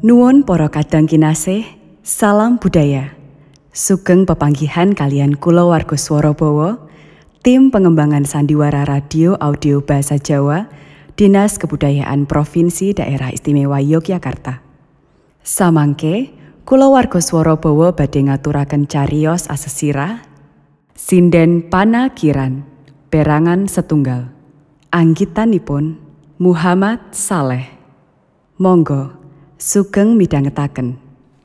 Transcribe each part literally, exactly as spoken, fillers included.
Nuwun para kadang kinasih, salam budaya. Sugeng pepanggihan kalian kula warga Swarabawa, tim pengembangan sandiwara radio audio bahasa Jawa, Dinas Kebudayaan Provinsi Daerah Istimewa Yogyakarta. Samangke, kula warga Swarabawa badhe ngaturaken cariyos asesirah Sinden Panakiran, perangan setunggal. Anggitanipun Muhammad Saleh. Monggo, sugeng midhangetaken.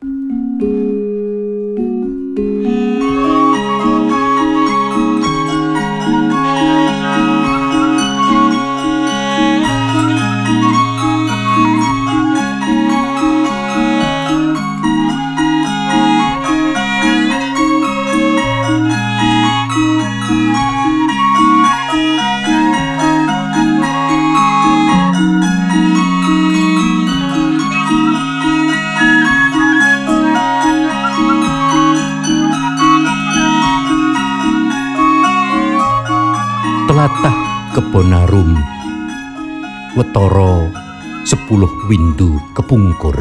Tlatah Kebonarum, Wetara sepuluh Windu Kepungkur.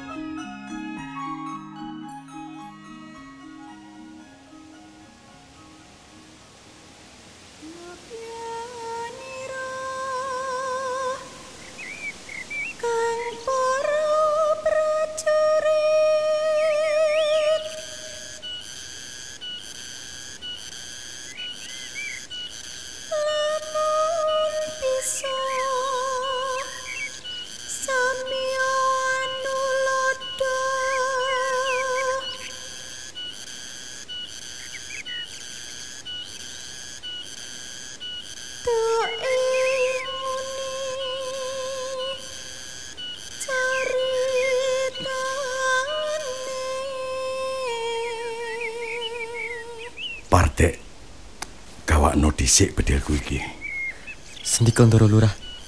Partek, gawakno dhisik bedhelku iki. Sendika Ndara Lurah.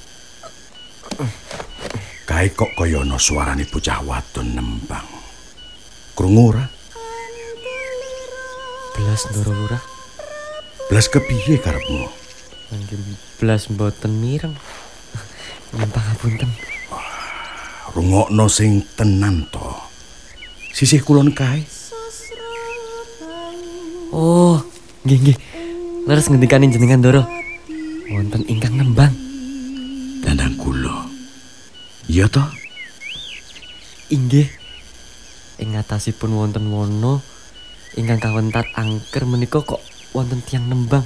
Kae kok kaya ana suarane bocah wadon nembang. Krungu ora? Belas Ndara Lurah. Blas kepiye karepmu? Nggih belas mboten mireng. Nyuwun pangapunten. Rungokno sing tenan to. Sisih kulon kae. Oh, nggih nggih. Leres ngendikane jenengan Ndara. Wonten ingkang nembang. Dandang kula. Iya to? Inggih. Ing ngatasipun wonten wana ingkang kawentar angker menika kok wonten tiyang nembang.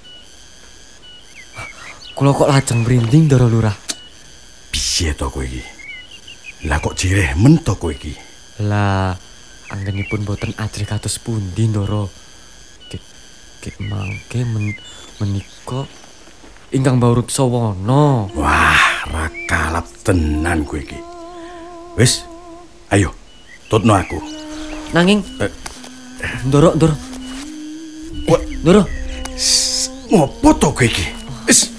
Kula kok lajeng merinding Ndara Lurah. Piye to kowe iki? Lah kok jireh men to kowe iki? Lah, anggenipun boten ajrih kados pundi Ndara. Ki ki mangke men menika ingkang bawrut sawana. Wah, ra kalap tenan kowe iki. Wis, ayo, tutno aku. Nanging eh. Ndara, Ndara. Wah, Ndara. Ngopo to kowe iki? Wis.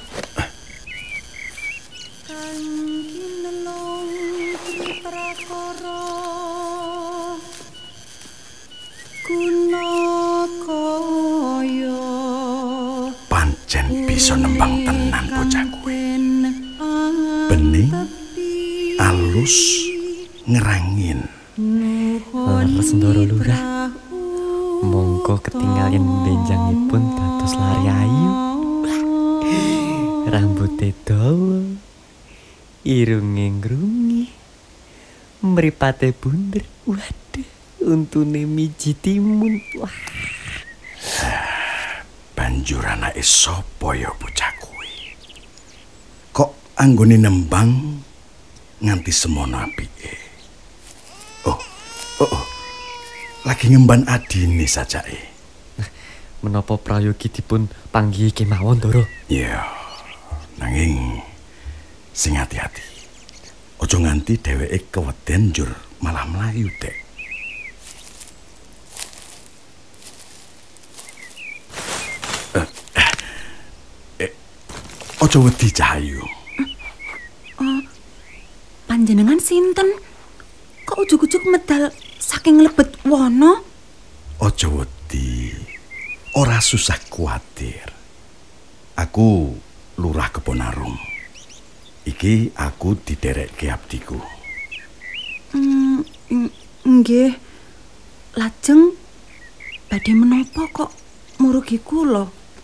Pancen bisa nembang tenan bocah kuwi. Bening, alus, ngerangin. Leres Ndara Lurah. Monggo ketinggalan benjangipun dados lari ayu. Rambute dawa, irunge ngrungi, mripate bunder. Waduh, untune miji timun. Wah. Banjur anake sapa ya bocah kuwi? Kok anggone nembang nganti semono apike? Oh, oh, oh. Lagi ngemban adine sajake. Menapa prayogi dipun panggihi kemawon, Ndara? Iya. Nanging sing hati-hati. Aja nganti dheweke keweden njur malah mlayu, Dek. Ojo wedi Cahayu. Oh, panjenengan sinten? Kok ujug-ujug medal saking lebet wana? Ojo wedi. Ora susah kuatir. Aku Lurah Kebonarum. Iki aku diderekke abdiku. Hmm, Nggih. Lajeng badhe menapa kok murugi kula?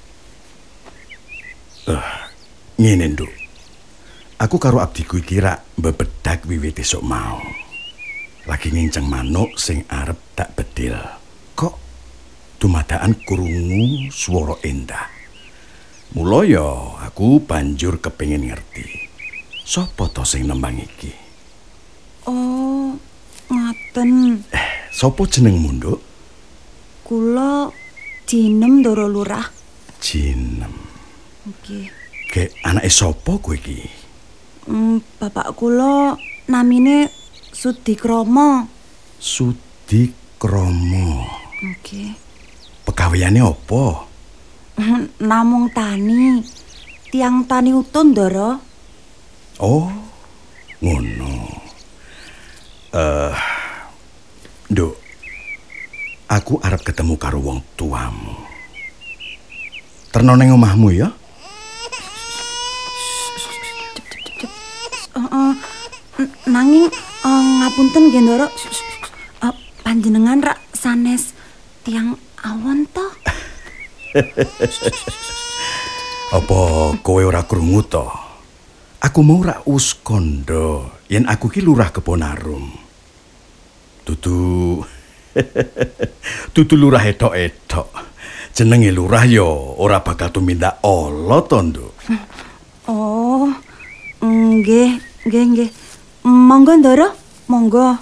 Eh, ngene, Nduk. Aku karo abdiku iki rak mbebedak wiwit esuk mau. Lagi nginceng manuk sing arep tak bedil. Kok dumadakan krungu swara endah. Mula ya aku banjur kepengin ngerti. Sopo to sing nembang iki? Oh, ngoten. Eh, sopo jenengmu, Nduk? Kula Jinem Ndara Lurah. Jinem. Nggih. Ke anake sapa kowe iki? Mm, bapak kula namine Sudikromo. Sudikromo. Nggih. Pegaweyane apa? Namung tani. Tiang tani utun, Ndara. Oh, ngono. Eh, uh, Nduk. Aku arep ketemu karo wong tuamu. Terno ning omahmu ya? Uh, uh, nanging uh, ngapunten nggih Ndara. Uh, panjenengan rak sanes tiang awon to? Apa kowe ora krungu to? Aku mau rak uskondo yen aku ki lurah Kebonarum. Dudu Dudu lurah etok-etok. Jenenge lurah ya ora bakal tumindak ala to, Nduk. Oh, nggih, nggih, nggih. Monggo, Ndara, monggo.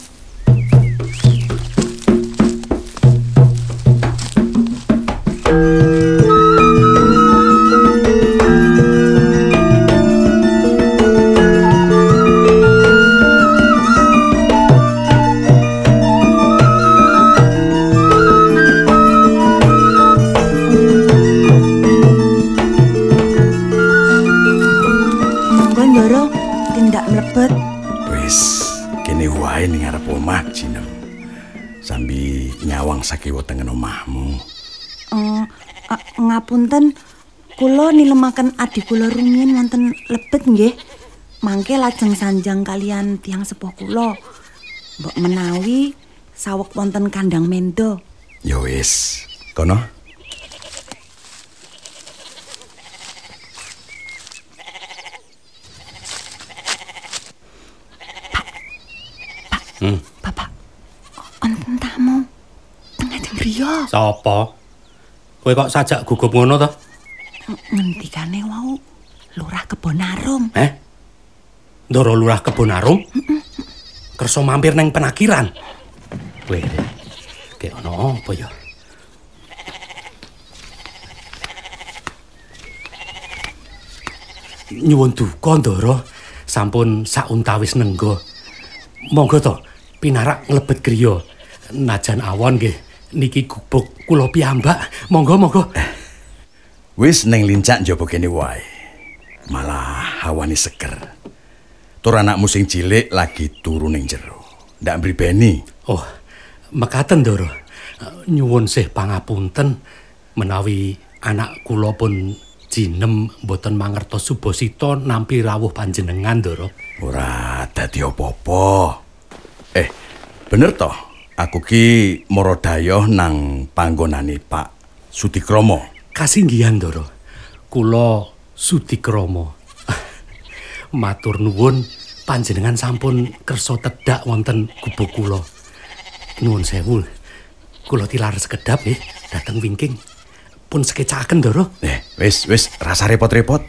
Sambi nyawang sakiwa tengen omahmu. Uh, uh, ngapunten, kula nilemaken adik kula rumiyin wonten lebet nggih. Mangke lajeng sanjang kalian tiang sepuh kula. Mbok menawi saweg wonten kandang mendo. Ya wis, kono. Hmm. Bapak, wonten tamu tengah griya. Sapa? Kowe kok sajak gugup ngono to? Ngendikane wau Lurah Kebonarum. Eh? Ndara Lurah Kebonarum? Kersa mampir neng penakiran. Kowe kek ono apa ya? Nyuwun duka Ndara, sampun sauntawis nenggo. Monggo to pinarak nglebet griya. Najan awon nggih niki gubuk kula piyambak. Monggo monggo. Wis neng lincak njaba kene wae. Malah hawane seger. Tur anakmu sing cilik lagi turu ning jero. Ndak mribeni. Oh, mekaten Ndara. Nyuwun sih pangapunten menawi anak kula pun Jinem mboten mangertos Subasita nampi rawuh panjenengan Ndara. Ora dadi apa-apa. Eh, bener toh? Aku ki mara dayoh nang panggonane Pak Sudikromo. Kasinggihan Ndara. Kula Sudikromo. Matur nuwun panjenengan sampun kersa tedhak wonten gubuk kula. Nuwun sewu. Kula tilar sekedap nggih dhateng wingking. Pun sekecaken Ndara. Eh, wis wis rasa repot-repot.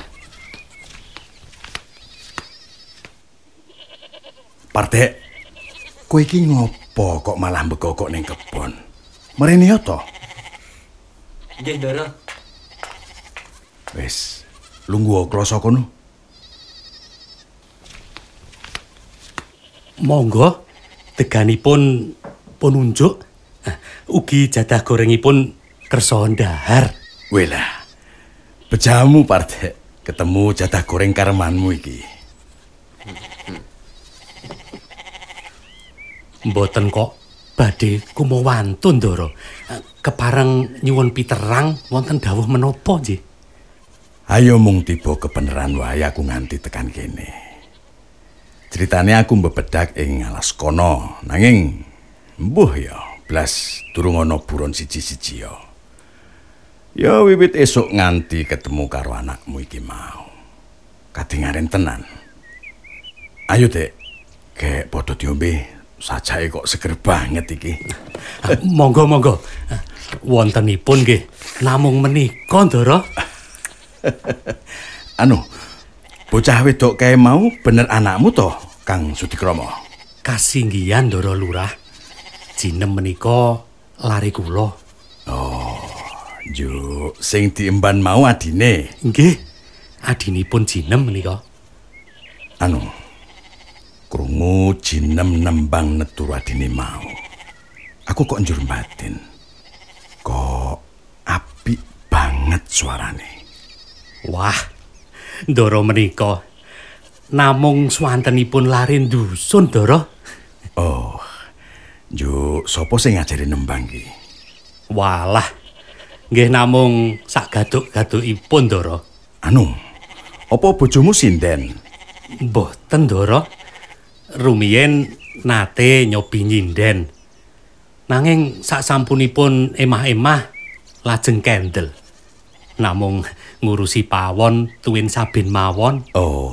Partek, kowe iki ngopo kok malah mbegokok ning kebon? Mrene ya to? Nggih, Ndara. Wis, lungguh kloso kono. Monggo, deganipun pununjuk. Ugi jadah gorengipun kersa ndahar. Welah, bejamu Partek, ketemu jadah goreng karemanmu iki. Mboten kok badhe kumawantun Ndara. Kepareng nyuwun piterang wonten dawuh menapa nggih? Ayo mung tiba kebenaran wae aku nganti tekan kene. Ceritane aku mbebedak ing alas kono, nanging Mbuh ya, blas durung ana buron siji-siji ya. Ya wiwit esuk nganti ketemu karo anakmu iki mau. Kadingaren tenan. Ayo, Dek. Kek padha diombe, sajake kok seger banget iki. Monggo, monggo. Wontenipun nggih namung menika, Ndara. Anu, bocah wedok kae mau bener anakmu toh, Kang Sudikrama? Kasinggihan, Ndara Lurah. Jinem menika lari kula. Oh, juk sing diemban mau adine. Nggih, adinipun Jinem menika. Anu, krungu Jinem nembang neturu adine mau. Aku kok njur batin. Kok apik banget suarane. Wah, Ndara menika namung swantenipun lari dusun, Ndara. Oh, juk sapa sing ngajari nembang ki? Walah, nggih namung sak gaduk-gadukipun, Ndara. Anu, apa bojomu sinden? Mboten, Ndara. Rumiyin nate nyobi nyinden. Nanging saksampunipun emah-emah lajeng kendel. Namung ngurusi pawon tuwin saben mawon. Oh.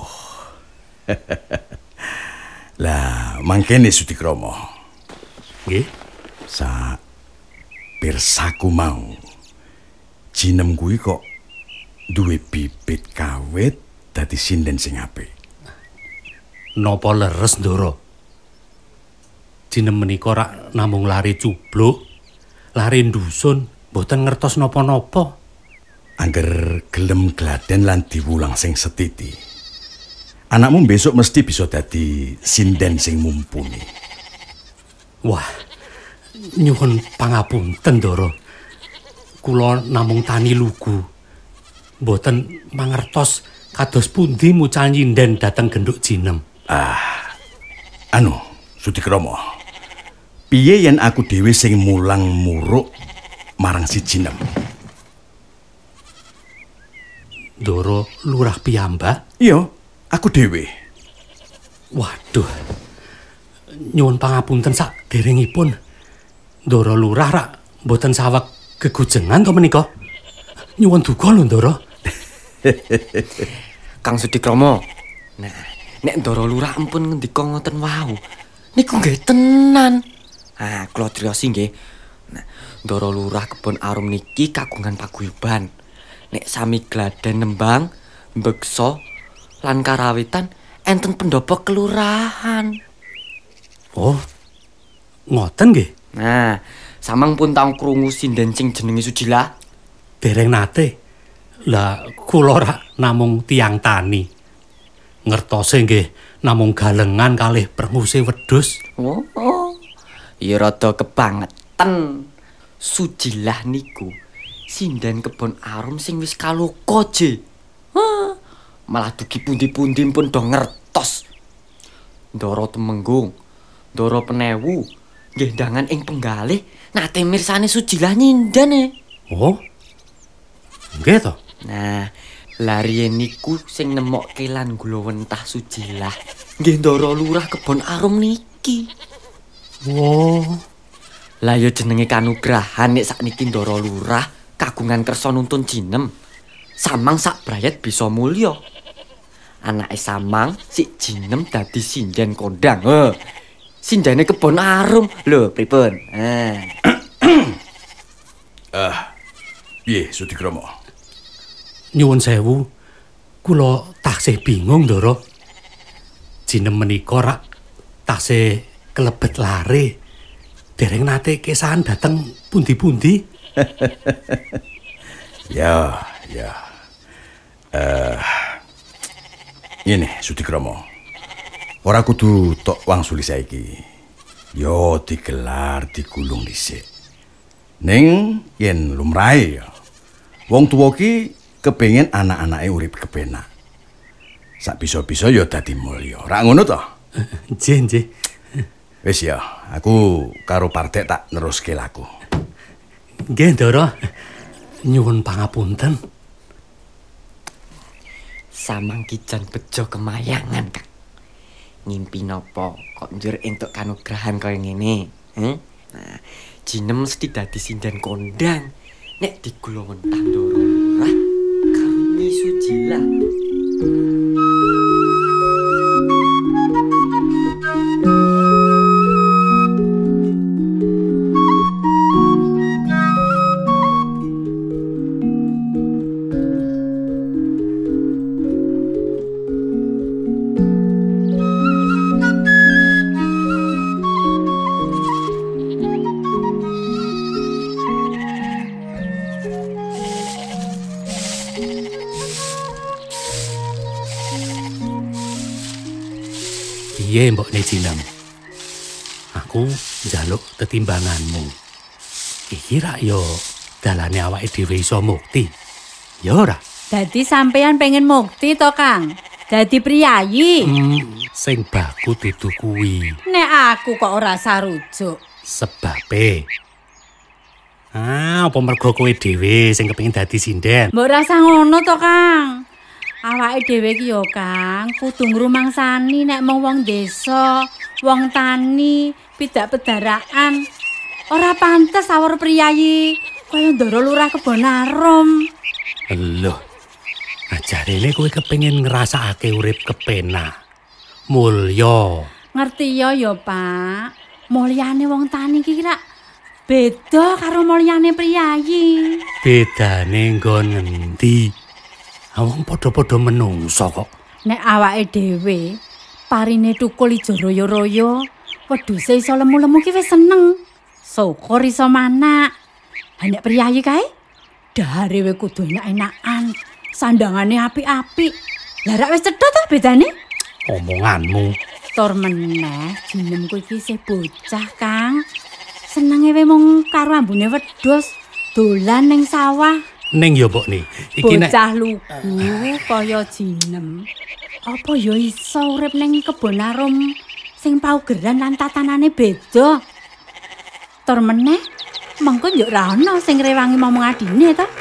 Lah, mangkene Sudikrama. Nggih. Sa pirsaku mau. Jinem kuwi kok duwe bibit kawit dadi sinden sing apik. Napa leres, Ndara? Jinem menika rak namung lari cubluk, lari dusun, mboten ngertos napa-napa. Angger gelem gladen lan diwulang sing setiti. Anakmu besok mesti bisa dadi sinden sing mumpuni. Wah, nyuwun pangapunten, Ndara. Kula namung tani lugu. Mboten mangertos kados pundi mucal nyinden dhateng genduk Jinem. Ah, anu, Sudikrama. Piye yen aku dhewe sing mulang muruk marang si Jinem? Ndara Lurah piyambak? Iya, aku dhewe. Waduh. Nyuwun pangapunten sak derengipun. Ndara Lurah rak mboten saweg gegujengan to menika. Nyuwun duka lho, Ndara. Kang Sudikrama. Nah, nek Ndara Lurah ampun ngendika ngoten wau. Niku nggih tenan. Ah, kula triosi nggih. Nah, Ndara Lurah Kebon Arum niki kagungan paguyuban. Nek sami gladen nembang, mbeksa lan karawitan enten pendopo kelurahan. Oh. Ngoten nggih. Nah, samang pun tau krungu sinden sing jenenge Sujilah? Dereng nate. Lah kula rak namung tiang tani. Ngertose nggih namung galengan kalih prenguse wedhus. Oh, oh. Ya rada kebangetan. Sujilah niku sinden Kebon Arum sing wis kaloka, Je. Hah, malah dugi pundi-pundi pun do ngertos. Ndara Temenggung, Ndara Penewu, nggih ndangan ing penggalih nate mirsani Sujilah nyindene. Oh. Nggih to. Nah, lariyen niku sing nemokke lan glowentah Sujilah. Nggih Ndara Lurah Kebon Arum niki. Oh. Lah ya jenenge kanugrahan nek sakniki Ndara Lurah kagungan kersa nuntun Jinem. Samang sak brayat bisa mulya. Anake Samang si Jinem dadi sinden kondang. Heh. Sindene Kebon Arum. Lho, pripun? Ah. Ah, piye Sudikrama? Nyuwun sewu. Kula taksih bingung, Ndara. Jinem menika rak taksih kelebet lare. Dereng nate kesahan dateng pundi-pundi. Ya, ya. Eh, ini Sudikrama. Ora kudu tok wangsuli saiki. Yo digelar digulung dhisik. Ning yen lumrahe ya. Wong tuwa ki kepengin anak-anake urip kepenak. Sak bisa-bisa ya dadi mulya. Ora ngono to? Nggih, nggih. Wis ya, aku karo Partek tak neruske laku. Nggih, Ndara. Nyuwun pangapunten. Samang kijan bejo kemayangan, Kang. Ngimpi napa kok njur entuk kanugrahan kaya ngene? Heh? Nah, Jinem mesti dadi sinden kondang. Nek digula mentah Ndara Lurah karo Nyi Sujilah. Piye mbok Jinem? Aku njaluk tetimbanganmu. Iki rak yo dalane awake dhewe iso mukti. Ya ora? Dadi sampeyan pengen mukti to, Kang? Dadi priyayi. Hmm, sing baku didu kuwi. Nek aku kok ora sarujuk. Sebabe. Ah, apa mergo kowe dhewe sing kepengin dadi sinden? Mbok rasa ngono to, Kang. Awake dhewe ki yo, Kang, kudu ngrumangsani nek mung wong desa, wong tani, pidak pedaraan. Ora pantes sawur priyayi kaya Ndara Lurah Kebon Arum. Lho. Ajarene kowe kepengin ngrasakake urip kepenak. Mulya. Ngerti ya ya, Pak. Mulyane wong tani ki rak beda karo mulyane priyayi. Bedane nggon ngendi? Awang padha-padha menungso kok. Nek awake dhewe parine tukul ijo royo-royo, wedhuse iso lemu-lemu ki wis seneng. Syukur iso manak. Ha nek priyayi kae dahare we kudu enak-enakan, sandangane apik-apik. Lah rak wis cetha ta bedane? Omonganmu. Tur meneh jinemku iki isih bocah, Kang. Senenge we mung karo ambune wedhus, dolan ning sawah. Ning ya mbok ni. Iki nek bocah lugu kaya Jinem. Apa ya iso urip ning Kebon Arum sing paugeran lan tatanane beda? Tur meneh mengko yo ora ana sing rewangi momong adine ta?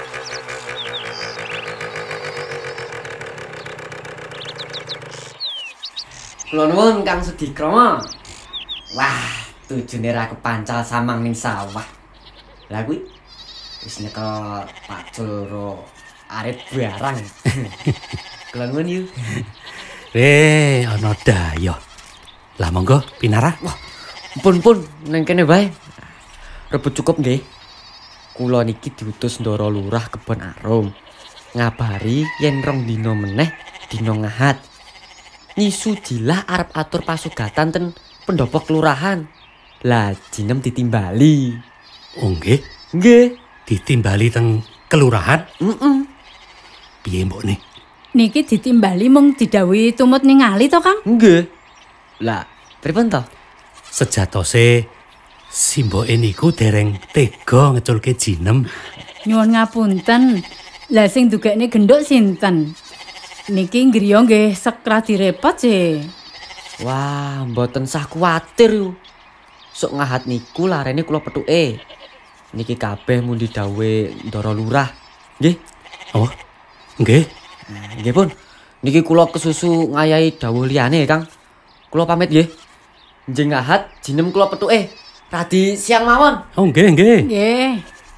Kula nuwun Kang Sudikrama. Wah, tujune ra kepancal samang ning sawah. Lah kuwi wis neka pacul ro arep barang. Kula nuwun yu. Eh, ana dayo. Lah monggo pinara. Wah, pun-pun nang kene wae. Rebut cukup nggih. Kula niki diutus Ndara Lurah Kebon Arum. Ngabari yen rong dina meneh dina Ahad. Nyi Sujilah arep atur pasugatan ten pendopo kelurahan. Lah Jinem ditimbali. Oh nggih, Nggih. ditimbali teng kelurahan. Heeh. Piye mbok ni? Niki ditimbali mung didhawuhi tumut ningali to, Kang? Nggih. Lah, pripun to? Sejatose si mboke niku dereng tega ngeculke Jinem. Nyuwun ngapunten. Lah sing dugekne genduk sinten? Niki ngriya nggih sekra direpot sih. Wah, mboten sah kuwatir yu. Sok ngahat niku larene kula pethuke. Niki kabeh mung didhawuhi Ndara Lurah. Nggih. Oh, nggih. Nah, nggih pun. Niki kula kesusu ngayahi dawuh liyane, Kang. Kula pamit nggih. Njing Ahad Jinem kula pethuke. Radi siang mawon. Oh nggih, nggih. Nggih.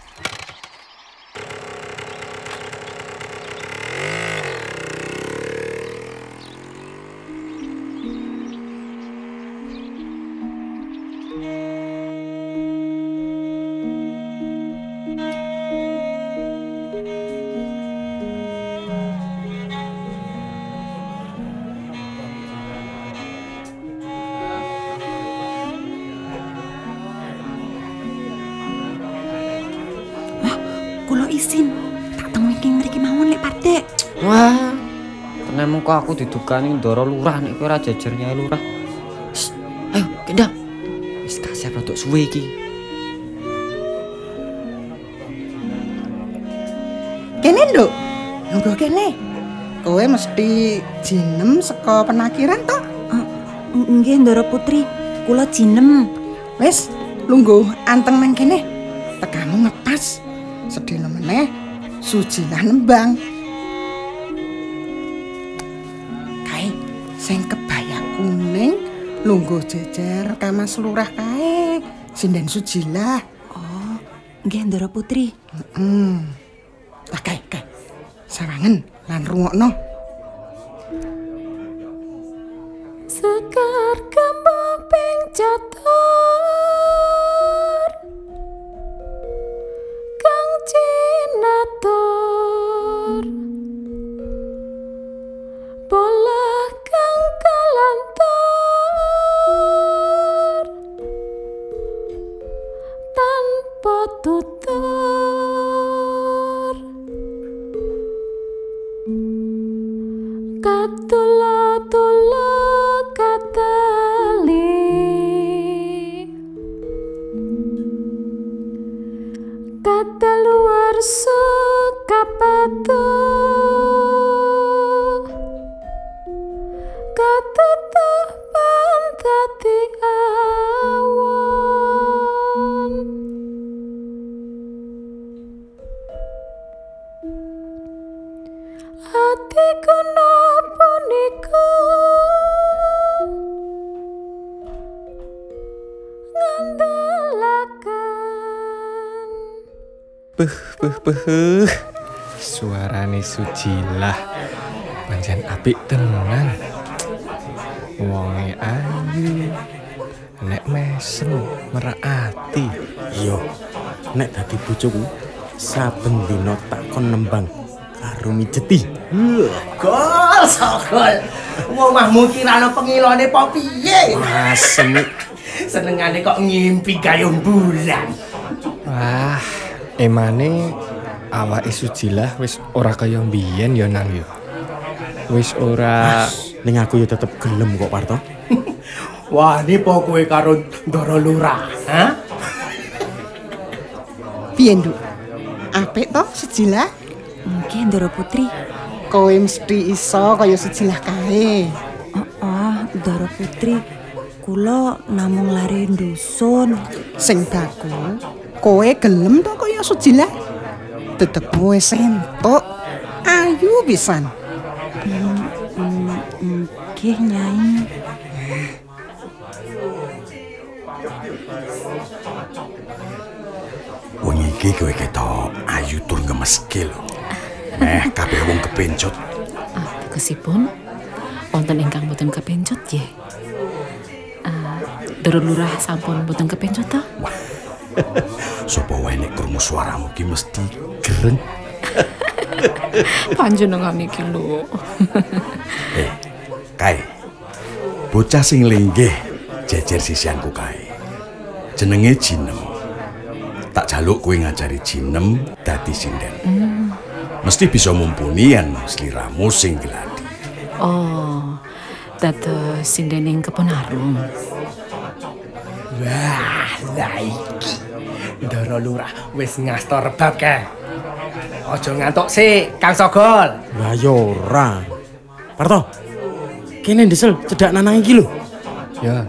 Kula isin, tak temui king mriki mawon lek Padek. Wah. Tenan mengko aku didukani Ndara Lurah nek kowe ora jajar Nyai Lurah. Shh, ayo, kendang. Wis kasep rodok suwe iki. Kene, Nduk. Lungguh kene. Kowe mesti Jinem saka penakiran to? Nggih, Ndara Putri. Kula Jinem. Wis, lungguh anteng nang kene. Tekamu ngepas. Sedina meneh Sujilah nembang. Kae sing kebaya kuning lungguh jejer Kamas Lurah kae. sinden Sujilah. Oh, nggih Ndara Putri. Heeh. Lah kae, kae. Sawangen lan rungokno. Sekar kembang ping catur kang cinatur bola kang kalantur tanpa tutur katula-tula katali kadaluar suka patu katutupan dadi awan hatiku napa niku ngandelaken Beuh, beuh, beuh. Suarane Sujilah. Pancen apik tenan. Wonge ayu. Nek mesem merati. Iya, nek dadi bojoku saben dina tak kon nembang karo mijeti. Gol, sogol. Omahmu kirana pengilane apa piye? Asem. Senengane kok ngimpi gayung bulan. Wah, emane awake Sujilah wis ora kaya mbiyen ya nang ya. Wis ora ning aku ya tetep gelem kok Parto. Wah, ini po kowe karo Ndara Lurah, ha? Piye, Nduk? Apik to Sujilah? Nggih Ndara Putri. Kowe mesti iso kaya Sujilah kae. Heeh, Ndara Putri. Kula namung lare ndusun. Sing baku, kowe gelem to kaya Sujilah? Tetepmu wis entuk. Ayu pisan. Nggih, Nyai. Wong iki kowe ketok ayu tur ngemeske lho. Meh kabeh wong kepencut. Ah, tegesipun wonten ingkang boten kepencut nggih. Ah, Ndara Lurah sampun boten kepencut ta? Sopo wae nek krungu suaramu ki mesti gereng. Panjenengan iki lho. Eh, kae. Bocah sing linggih jejer sisianku kae. Jenenge Jinem. Tak jaluk kowe ngajari Jinem dadi sinden. Hmm. Mesti bisa mumpuni yen sliramu sing gladi. Oh, dados sindening kebon arum. Wah, lah iki. Ndara Lurah wis ngasta rebab kae. Aja ngantuk sik, Kang Sogol. Lah ya ora. Parto. Kene ndesel cedak nanang iki lho. Ya.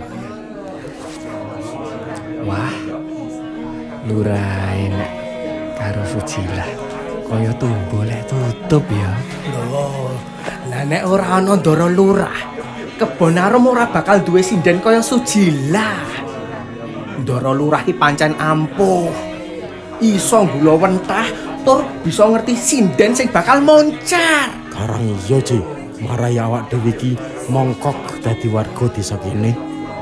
Wah. Lurae nek karo Sujilah kaya tumbuh lek tutup ya. Lho, lah nek ora ana Ndara Lurah, kebon arum ora bakal duwe sinden kaya Sujilah. Ndara Lurah ki pancen ampuh. Iso nggula wentah tur bisa ngerti sinden sing bakal moncar. Karang iya, Ci. Marai awak dhewe iki mongkok dadi warga desa kene.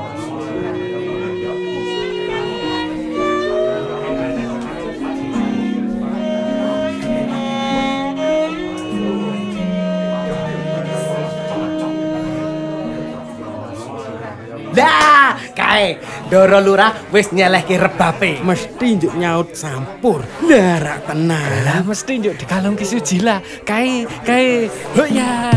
Lah, kae Ndara Lurah wis nyelehke rebabe. Mesti njuk nyaut sampur. Lah ra tenan. Lah mesti njuk dikalungke Sujilah. Kae, kae. Ho ya.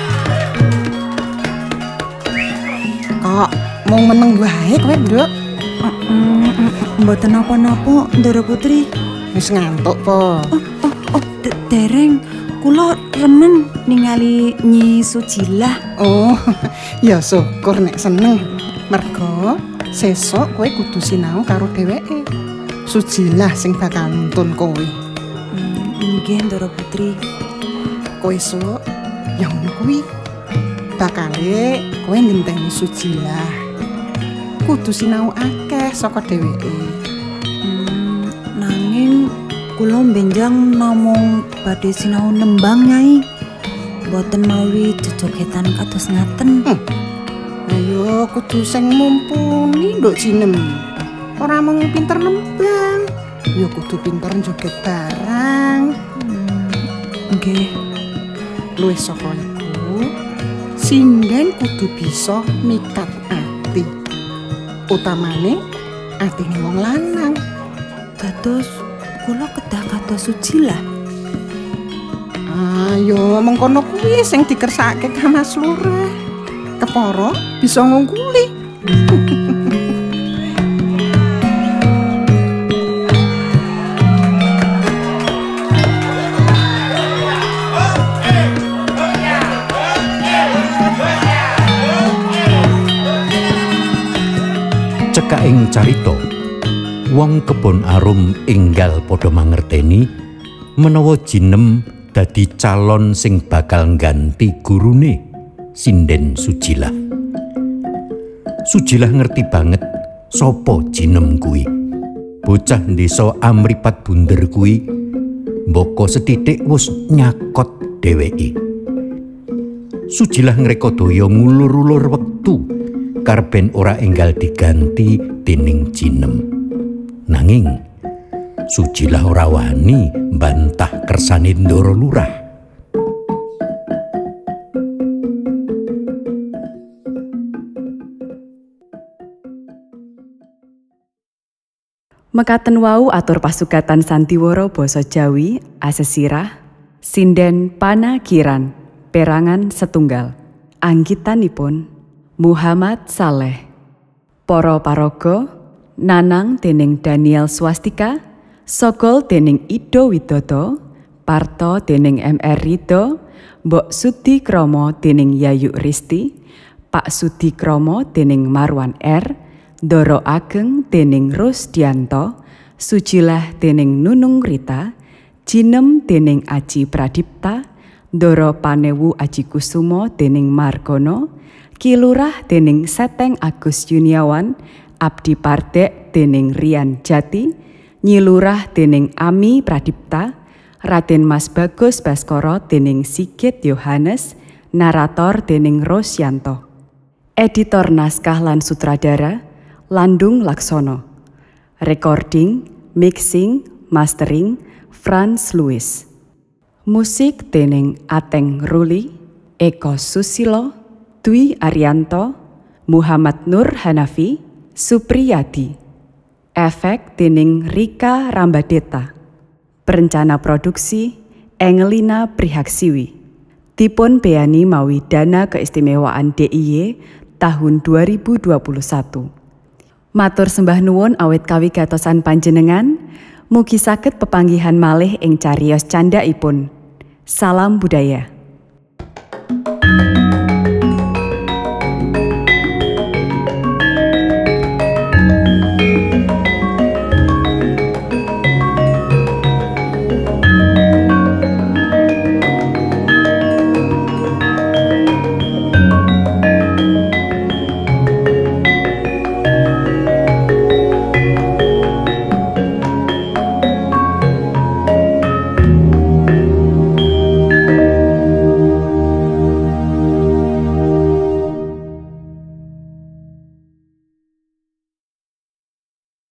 Kok mung meneng wae kowe, Nduk? Mboten napa-napa, Ndara Putri. Wis ngantuk po? Oh, oh, oh, dereng. Kula remen ningali Nyi Sujilah. Oh, ya syukur nek seneng. Mergo sesuk kowe kudu sinau karo dheweke. Sujilah sing bakal nuntun kowe. Nggih, Ndara Putri. Kowe esuk ya ngono kuwi. Bakale kowe ngenteni Sujilah. Kudu sinau akeh saka dheweke. Hmm, nanging kula benjang namung badhe sinau nembang, Nyai. Mboten mawi jejogetan kados ngaten. Hmm. Ayo kudu sing mumpuni nduk Jinem. Ora mung pinter nembang, ya kudu pinter joget barang. Nggih. Hmm. Luwih saka iku, sinden kudu bisa mikat ati. Utamane atine wong lanang. Dados kula kedah kados Sujilah. Ayo mengkono kuwi sing dikersakake ka Mas Lurah. Kepara bisa ngungkuli. Cekaing carita, wong kebon arum enggal padha mangerteni menawa Jinem dadi calon sing bakal ngganti gurune Sinden Sujilah. Sujilah ngerti banget sapa Jinem kuwi. Bocah desa amripat bunder kuwi mboko sethithik wis nyakot dheweke. Sujilah ngreka daya ngulur-ulur wektu karben ora enggal diganti dening Jinem. Nanging Sujilah ora wani mbantah kersane Ndara Lurah. Mekaten wau atur pasugatan sandiwara basa Jawi asesirah Sinden Panakiran perangan setunggal. Anggitanipun Muhammad Saleh. Para paraga nanang dening Daniel Swastika, sogol dening Ido Widodo, parto dening M R Rido, Mbok Sudi Kromo dening Yayu Risti, Pak Sudi Kromo dening Marwan R, Doro Ageng dening Rusdianto, Sujilah dening Nunung Rita, Jinem dening Aji Pradipta, Doro Panewu Aji Kusumo dening Margono, Kilurah dening Seteng Agus Yuniawan, Abdi Pardek dening Rian Jati, Nyilurah dening Ami Pradipta, Raden Mas Bagus Baskoro dening Sigit Yohanes, narator dening Rosyanto. Editor naskah lan sutradara Landung Laksono. Recording, mixing, mastering Franz Louis. Musik dening Ateng Ruli, Eko Susilo, Dwi Arianto, Muhammad Nur Hanafi, Supriyadi. Efek dening Rika Rambadeta. Perencana produksi Engelina Prihaksiwi. Dipun beani mawi dana keistimewaan D I Y tahun dua ribu dua puluh satu. Matur sembah nuwun awit kawigatosan panjenengan, mugi saged pepanggihan malih ing cariyos candhaipun. Salam budaya.